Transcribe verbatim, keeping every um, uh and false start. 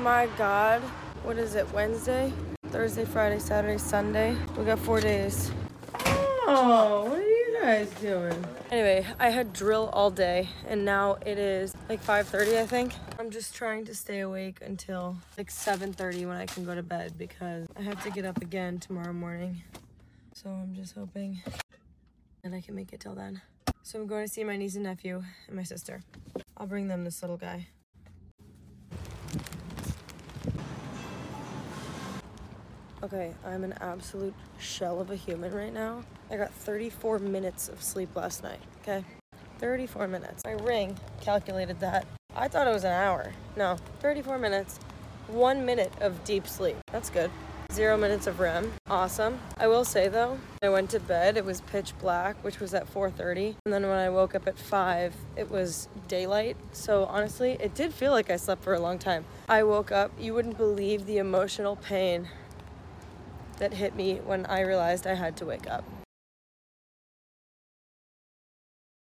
my God. What is it, Wednesday? Thursday, Friday, Saturday, Sunday. We got four days. Oh, what are you guys doing? Anyway, I had drill all day and now it is like five thirty, I think. I'm just trying to stay awake until like seven thirty when I can go to bed because I have to get up again tomorrow morning. So I'm just hoping that I can make it till then. So I'm going to see my niece and nephew and my sister. I'll bring them this little guy. Okay, I'm an absolute shell of a human right now. I got thirty-four minutes of sleep last night, okay? thirty-four minutes. My ring calculated that. I thought it was an hour. No, thirty-four minutes, one minute of deep sleep. That's good. Zero minutes of R E M. Awesome. I will say though, I went to bed, it was pitch black, which was at four thirty. And then when I woke up at five, it was daylight. So honestly, it did feel like I slept for a long time. I woke up, you wouldn't believe the emotional pain that hit me when I realized I had to wake up.